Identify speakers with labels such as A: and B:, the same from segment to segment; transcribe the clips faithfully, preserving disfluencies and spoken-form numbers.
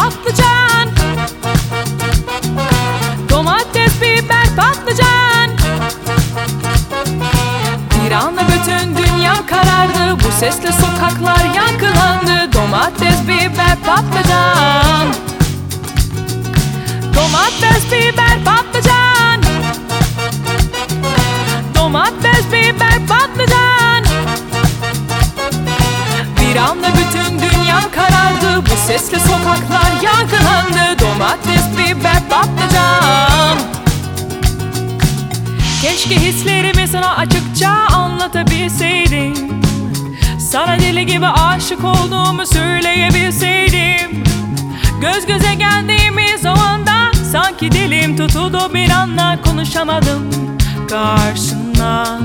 A: patlıcan. Domates, biber, patlıcan. Bir anda bütün dünya karardı, bu sesle sokaklar yankılandı. Domates, biber, patlıcan. Domates, biber, patlıcan. Domates, biber, patlıcan. Bir anda bütün dünya karardı, bu sesle sokaklar yankılandı. Domates, biber, patlıcan. Keşke hislerimi sana açıkça anlatabilseydim. Sana deli gibi aşık olduğumu söyleyebilseydim. Göz göze geldiğimiz o anda sanki dilim tutuldu, bir anda konuşamadım karşına.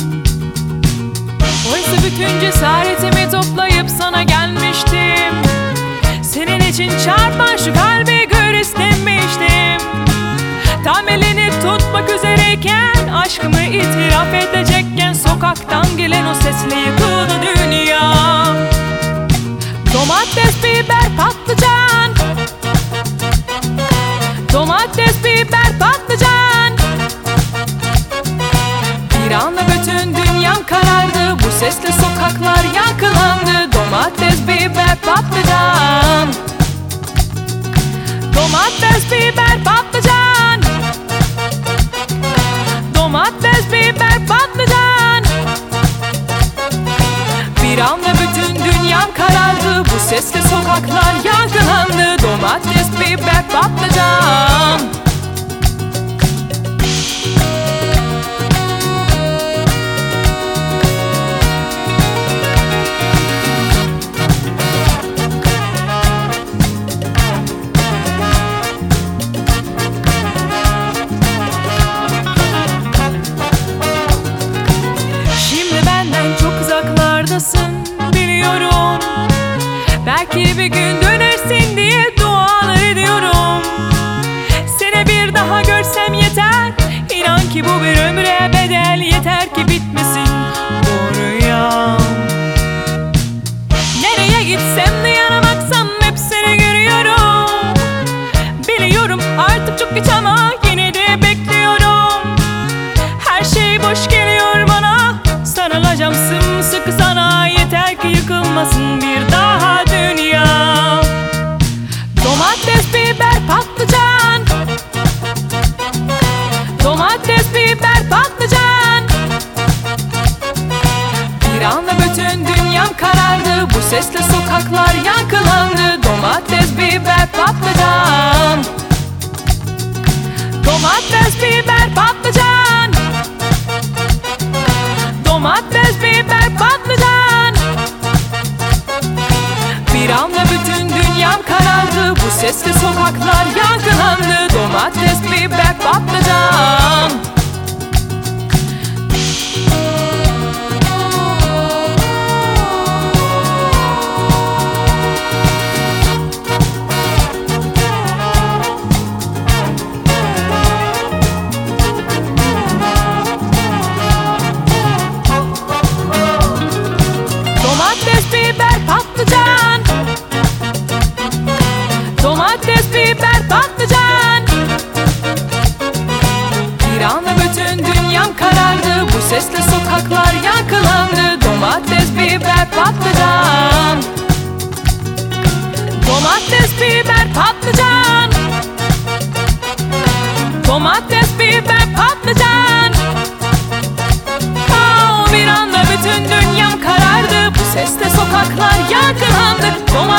A: Oysa bütün cesaretimi toplayıp sana gelmiştim. Senin için çarpan şu kalbi gör istemiştim. Tam elini tutmak üzereyken, aşkımı itiraf edecekken, sokaktan gelen o sesle yıkıldı dünya. Domates, biber, patlıcan. Domates, biber, patlıcan. Bir anda bütün dünyam karardı, bu sesle sokaklar yankılandı. Domates, biber, patlıcan. Domates, biber, patlıcan. Domates, biber, patlıcan. Bir anda bütün dünyam karardı, bu sesle sokaklar yankılandı. Domates, biber, patlıcan. Biliyorum, belki bir gün dönersin diye dualar ediyorum. Seni bir daha görsem yeter, İnan ki bu bir ömre bedel. Yeter ki bitmesin bu rüyam. Nereye gitsem de yana baksam hep seni görüyorum. Biliyorum artık çok geç ama yine de bekliyorum. Her şey boş geliyor bana, sarılacağım sımsıkı sana. Yeter ki yıkılmasın bir daha dünya. Domates, biber, patlıcan. Domates, biber, patlıcan. Bir anda bütün dünyam karardı, bu sesle sokaklar yankılandı. Domates, biber, patlıcan. Domates, biber, patlıcan. Domates, biber, patlıcan. Bir anda bütün dünyam karardı, bu sesle sokaklar yankılandı. Domates, biber, patlıcan. Domates, biber, patlıcan. Domates, biber, patlıcan. Bir anda bütün dünyam karardı, bu sesle sokaklar yankılandı. Domates, biber, patlıcan. Domates, biber, patlıcan. Domates, biber, patlıcan. Oh, bir anda bütün dünyam karardı, bu sesle sokaklar yankılandı.